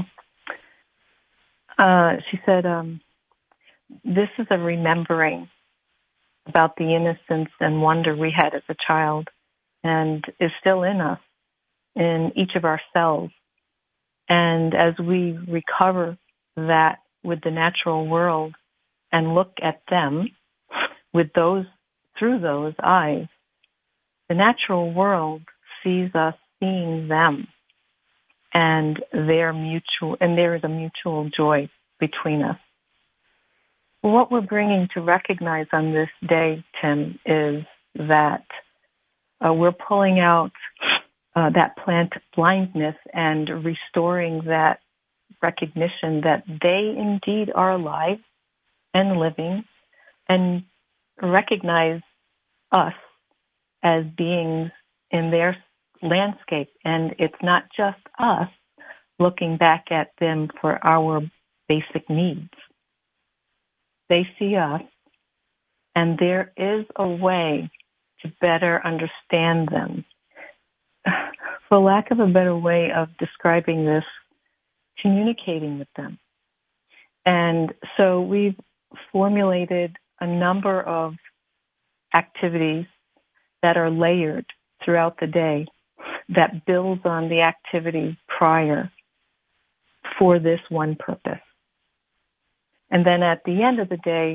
She said, this is a remembering about the innocence and wonder we had as a child, and is still in us, in each of our cells. And as we recover that with the natural world and look at them with through those eyes, the natural world sees us seeing them, and there is a mutual joy between us. What we're bringing to recognize on this day, Tim, is that we're pulling out that plant blindness and restoring that recognition that they indeed are alive and living, and recognize us as beings in their landscape. And it's not just us looking back at them for our basic needs. They see us, and there is a way to better understand them. For lack of a better way of describing this, communicating with them. And so we've formulated a number of activities that are layered throughout the day that builds on the activity prior for this one purpose. And then at the end of the day,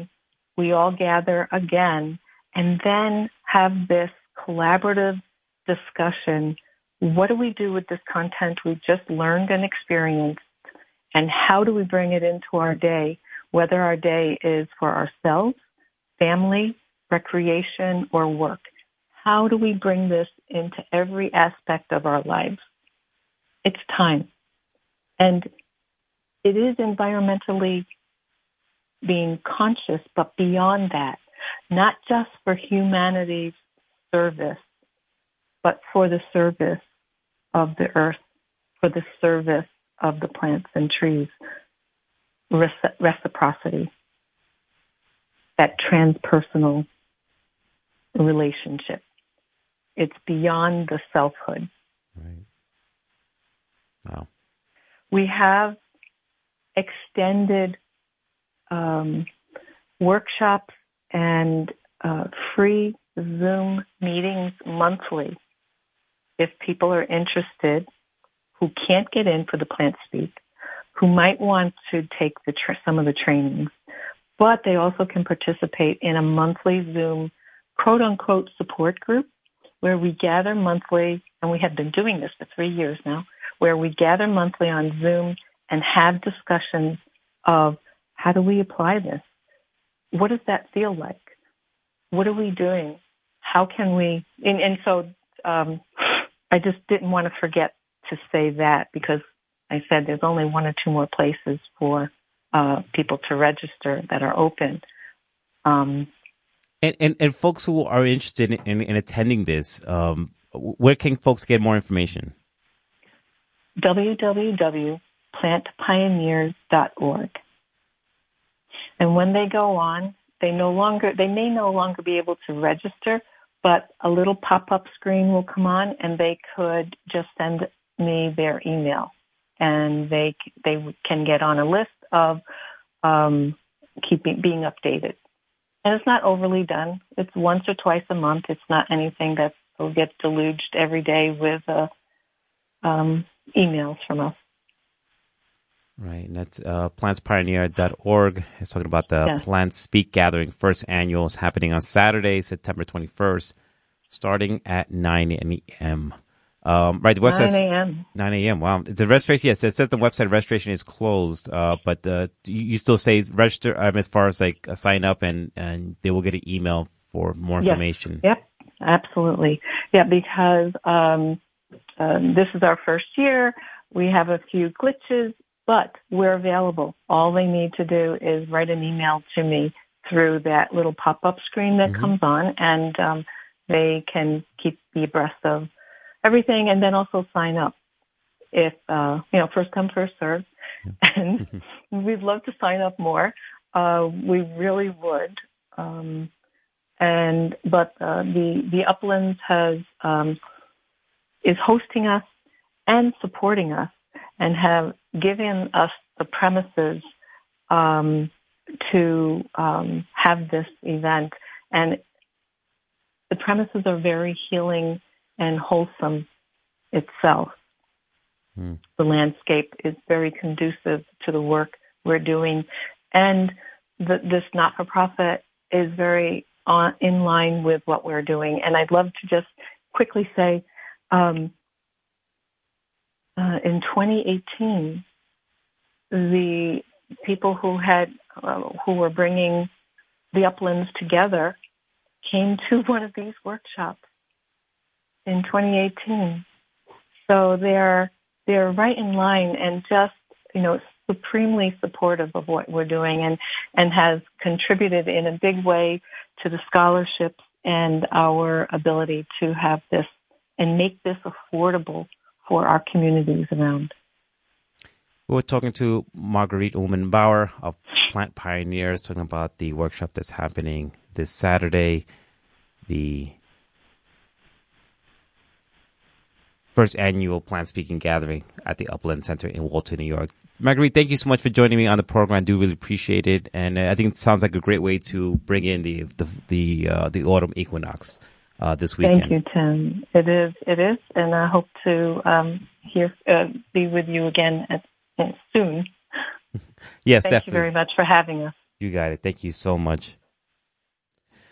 we all gather again and then have this collaborative discussion. What do we do with this content we've just learned and experienced, and how do we bring it into our day, whether our day is for ourselves, family, recreation, or work? How do we bring this into every aspect of our lives? It's time. And it is environmentally being conscious, but beyond that, not just for humanity's service, but for the service of the earth, for the service of the plants and trees. Reciprocity, that transpersonal relationship. It's beyond the selfhood. Right. Wow. We have extended workshops and free Zoom meetings monthly. If people are interested, who can't get in for the Plant Speak, who might want to take some of the trainings, but they also can participate in a monthly Zoom quote-unquote support group where we gather monthly, and we have been doing this for 3 years now, where we gather monthly on Zoom and have discussions of how do we apply this? What does that feel like? What are we doing? How can we? And so I just didn't want to forget to say that, because I said there's only 1 or 2 more places for people to register that are open. And folks who are interested in attending this, where can folks get more information? www.plantpioneers.org. And when they go on, they may no longer be able to register, but a little pop-up screen will come on, and they could just send me their email, and they can get on a list of being updated. And it's not overly done. It's once or twice a month. It's not anything that will get deluged every day with emails from us. Right, and that's plantspioneer.org. It's talking about the Plant Speak Gathering. First annual is happening on Saturday, September 21st, starting at 9 a.m. Right, the website 9 a.m. 9 a.m. Wow, the registration. Yes, it says the website registration is closed, but you still say register as far as like sign up, and they will get an email for more information. Yep, absolutely. Yeah, because this is our first year. We have a few glitches, but we're available. All they need to do is write an email to me through that little pop-up screen that comes on, and they can keep me abreast of everything, and then also sign up. If, first come, first serve. And we'd love to sign up more. We really would. But the Uplands is hosting us and supporting us, and have given us the premises to have this event. And the premises are very healing and wholesome itself. The landscape is very conducive to the work we're doing. And this not-for-profit is very in line with what we're doing. And I'd love to just quickly say, in 2018, the people who were bringing the Uplands together came to one of these workshops in 2018. So they're right in line, and just supremely supportive of what we're doing, and has contributed in a big way to the scholarships and our ability to have this and make this affordable for our communities around. We're talking to Marguerite Ullman-Bauer of Plant Pioneers, talking about the workshop that's happening this Saturday, the first annual Plant Speaking Gathering at the Upland Center in Walton, New York. Marguerite, thank you so much for joining me on the program. I do really appreciate it, and I think it sounds like a great way to bring in the autumn equinox this weekend. Thank you, Tim. It is, and I hope to be with you again soon. Yes, Thank definitely. you very much for having us. You got it. Thank you so much.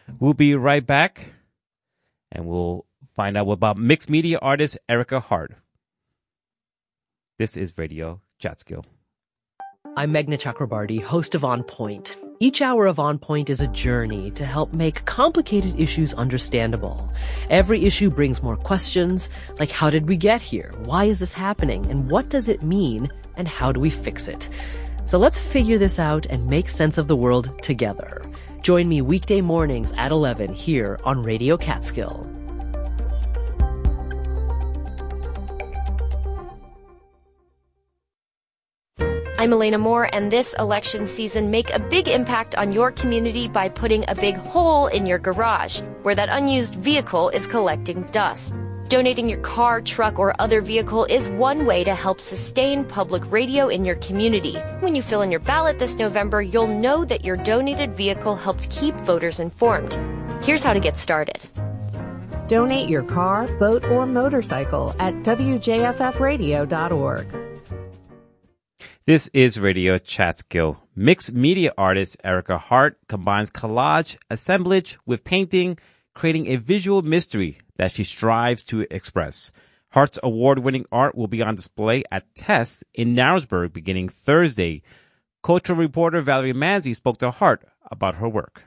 We'll be right back, and we'll find out about mixed media artist Erica Hart. This is Radio Chatskill. I'm Meghna Chakrabarty, host of On Point. Each hour of On Point is a journey to help make complicated issues understandable. Every issue brings more questions, like how did we get here? Why is this happening? And what does it mean? And how do we fix it? So let's figure this out and make sense of the world together. Join me weekday mornings at 11 here on Radio Catskill. I'm Elena Moore, and this election season, make a big impact on your community by putting a big hole in your garage, where that unused vehicle is collecting dust. Donating your car, truck, or other vehicle is one way to help sustain public radio in your community. When you fill in your ballot this November, you'll know that your donated vehicle helped keep voters informed. Here's how to get started. Donate your car, boat, or motorcycle at wjffradio.org. This is Radio Chatskill. Mixed media artist Erica Hart combines collage, assemblage with painting, creating a visual mystery that she strives to express. Hart's award-winning art will be on display at TESS in Narrowsburg beginning Thursday. Cultural reporter Valerie Manzi spoke to Hart about her work.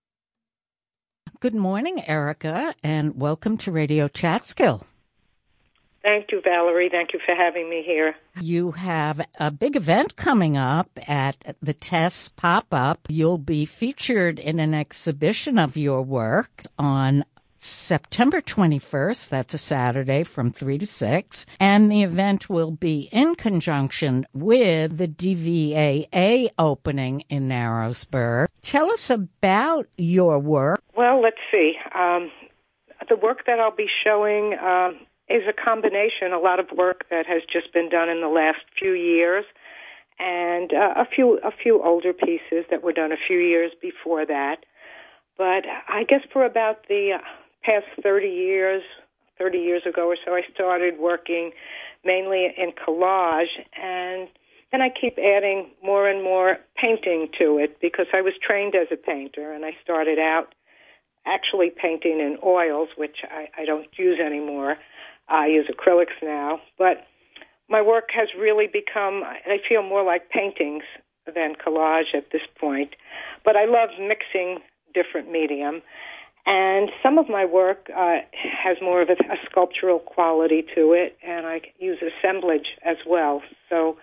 Good morning, Erica, and welcome to Radio Chatskill. Thank you, Valerie. Thank you for having me here. You have a big event coming up at the TESS Pop-Up. You'll be featured in an exhibition of your work on September 21st. That's a Saturday from 3 to 6. And the event will be in conjunction with the DVAA opening in Narrowsburg. Tell us about your work. Well, let's see. The work that I'll be showing is a combination, a lot of work that has just been done in the last few years, and a few older pieces that were done a few years before that. But I guess for about the past 30 years ago or so, I started working mainly in collage, and then I keep adding more and more painting to it because I was trained as a painter, and I started out actually painting in oils, which I don't use anymore. I use acrylics now, but my work has really become, I feel more like paintings than collage at this point. But I love mixing different medium, and some of my work has more of a sculptural quality to it, and I use assemblage as well. So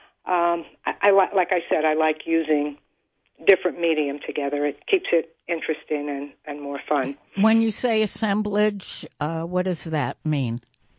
like I said, I like using different medium together. It keeps it interesting and more fun. When you say assemblage, what does that mean?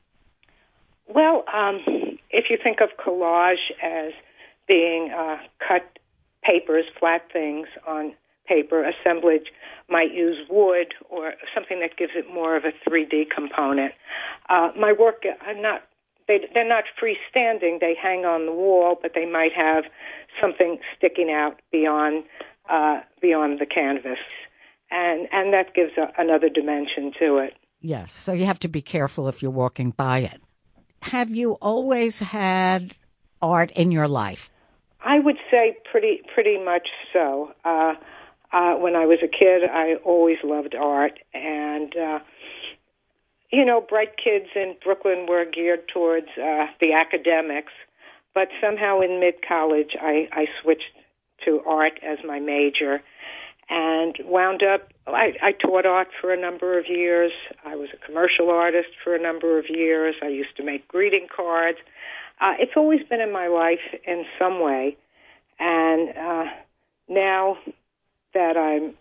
Well, if you think of collage as being cut papers, flat things on paper, assemblage might use wood or something that gives it more of a 3D component. My work, they're not freestanding. They hang on the wall, but they might have something sticking out beyond the canvas, and that gives another dimension to it. Yes, so you have to be careful if you're walking by it. Have you always had art in your life? I would say pretty much so. When I was a kid, I always loved art, and bright kids in Brooklyn were geared towards the academics, but somehow in mid-college I switched to art as my major and wound up, I taught art for a number of years. I was a commercial artist for a number of years. I used to make greeting cards. It's always been in my life in some way, and now that I'm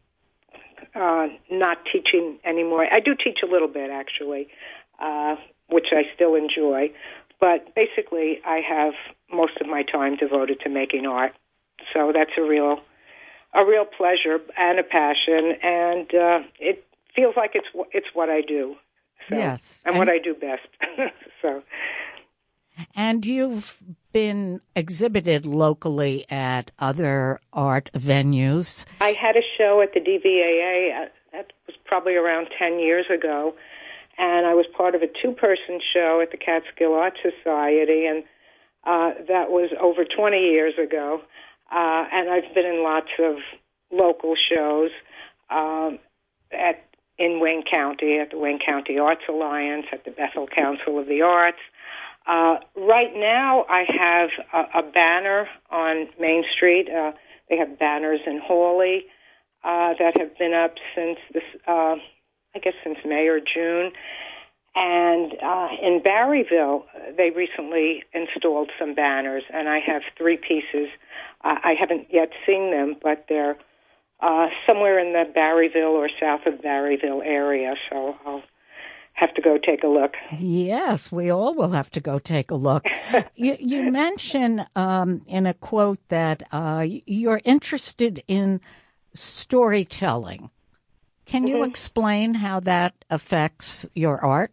not teaching anymore, I do teach a little bit actually, which I still enjoy, but basically I have most of my time devoted to making art. So that's a real pleasure and a passion, and it feels like it's what I do. So, yes, and what I do best. So. And you've been exhibited locally at other art venues. I had a show at the DVAA, that was probably around 10 years ago, and I was part of a two-person show at the Catskill Art Society, and that was over 20 years ago. And I've been in lots of local shows. in Wayne County, at the Wayne County Arts Alliance, at the Bethel Council of the Arts. Right now, I have a banner on Main Street. They have banners in Hawley that have been up since since May or June. And in Barryville, they recently installed some banners, and I have 3 pieces. I haven't yet seen them, but they're somewhere in the Barryville or south of Barryville area, so I'll have to go take a look. Yes, we all will have to go take a look. You mention in a quote that you're interested in storytelling. Can you explain how that affects your art?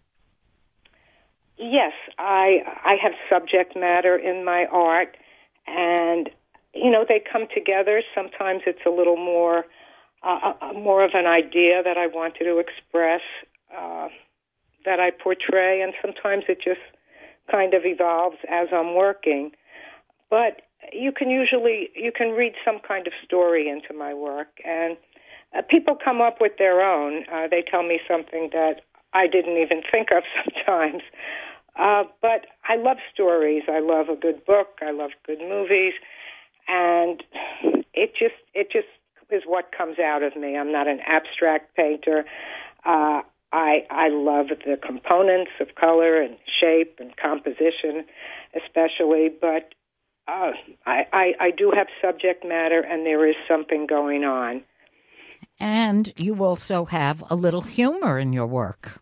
Yes, I have subject matter in my art, and they come together. Sometimes it's a little more of an idea that I wanted to express that I portray, and sometimes it just kind of evolves as I'm working. But you can read some kind of story into my work, and people come up with their own. They tell me something that I didn't even think of sometimes. But I love stories. I love a good book. I love good movies. And it just is what comes out of me. I'm not an abstract painter. I love the components of color and shape and composition, especially. But I do have subject matter, and there is something going on. And you also have a little humor in your work.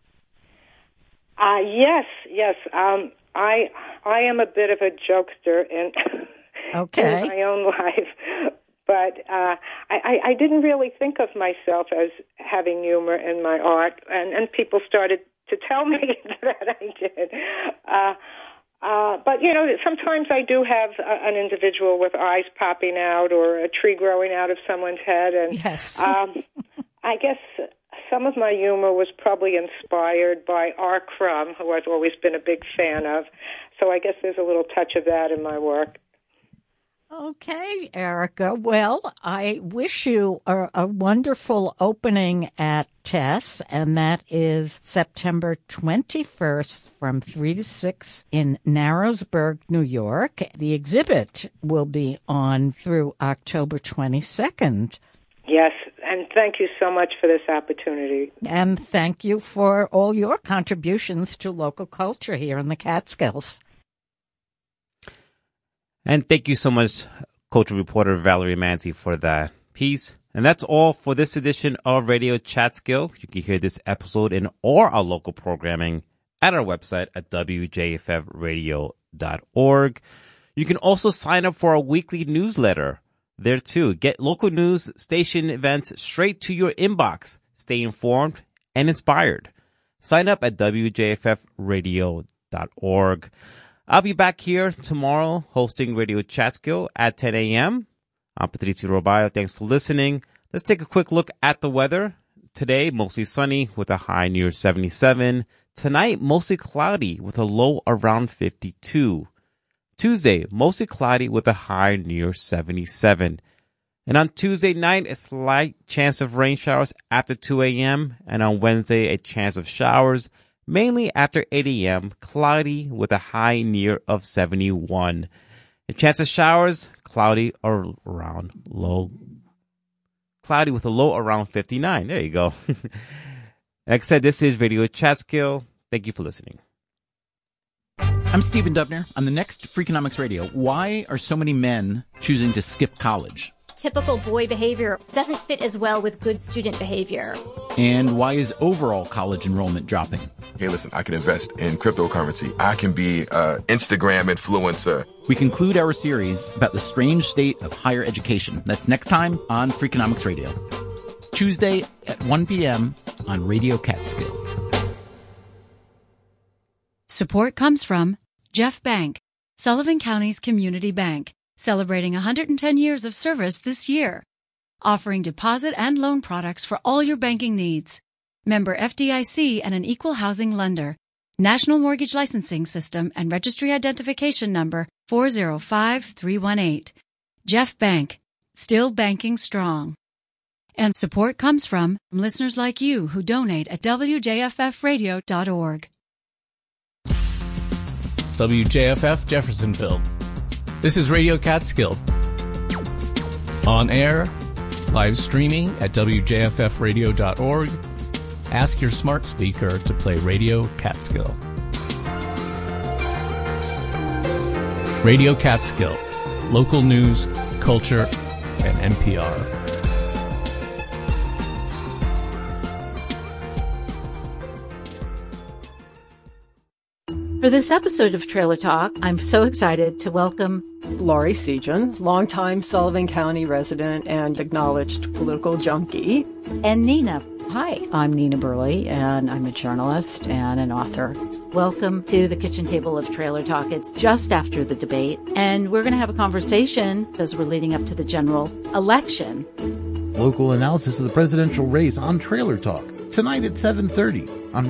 Yes. I am a bit of a jokester in my own life, but I didn't really think of myself as having humor in my art, and people started to tell me that I did. But sometimes I do have an individual with eyes popping out or a tree growing out of someone's head, and yes. I guess some of my humor was probably inspired by R. Crumb, who I've always been a big fan of. So I guess there's a little touch of that in my work. Okay, Erica. Well, I wish you a wonderful opening at TESS, and that is September 21st from 3 to 6 in Narrowsburg, New York. The exhibit will be on through October 22nd. Yes, and thank you so much for this opportunity. And thank you for all your contributions to local culture here in the Catskills. And thank you so much, culture reporter Valerie Manzi, for that piece. And that's all for this edition of Radio Chatskill. You can hear this episode and all our local programming at our website at wjffradio.org. You can also sign up for our weekly newsletter there too. Get local news, station events straight to your inbox. Stay informed and inspired. Sign up at wjffradio.org. I'll be back here tomorrow hosting Radio Chatskill at 10 a.m. I'm Patricio Robayo. Thanks for listening. Let's take a quick look at the weather. Today, mostly sunny with a high near 77. Tonight, mostly cloudy with a low around 52. Tuesday, mostly cloudy with a high near 77. And on Tuesday night, a slight chance of rain showers after 2 a.m. And on Wednesday, a chance of showers, mainly after 8 a.m., cloudy with a high near of 71. A chance of showers, cloudy with a low around 59. There you go. Like I said, this is Radio Chatskill. Thank you for listening. I'm Stephen Dubner. On the next Freakonomics Radio, why are so many men choosing to skip college? Typical boy behavior doesn't fit as well with good student behavior. And why is overall college enrollment dropping? Hey, listen, I can invest in cryptocurrency. I can be an Instagram influencer. We conclude our series about the strange state of higher education. That's next time on Freakonomics Radio. Tuesday at 1 p.m. on Radio Catskill. Support comes from Jeff Bank, Sullivan County's community bank, celebrating 110 years of service this year, offering deposit and loan products for all your banking needs. Member FDIC and an equal housing lender. National Mortgage Licensing System and Registry Identification Number 405318. Jeff Bank, still banking strong. And support comes from listeners like you who donate at WJFFradio.org. WJFF Jeffersonville. This is Radio Catskill. On air, live streaming at WJFFradio.org. Ask your smart speaker to play Radio Catskill. Radio Catskill. Local news, culture, and NPR. For this episode of Trailer Talk, I'm so excited to welcome Laurie Sejan, longtime Sullivan County resident and acknowledged political junkie. And Nina. Hi, I'm Nina Burley, and I'm a journalist and an author. Welcome to the kitchen table of Trailer Talk. It's just after the debate, and we're going to have a conversation as we're leading up to the general election. Local analysis of the presidential race on Trailer Talk, tonight at 7:30 on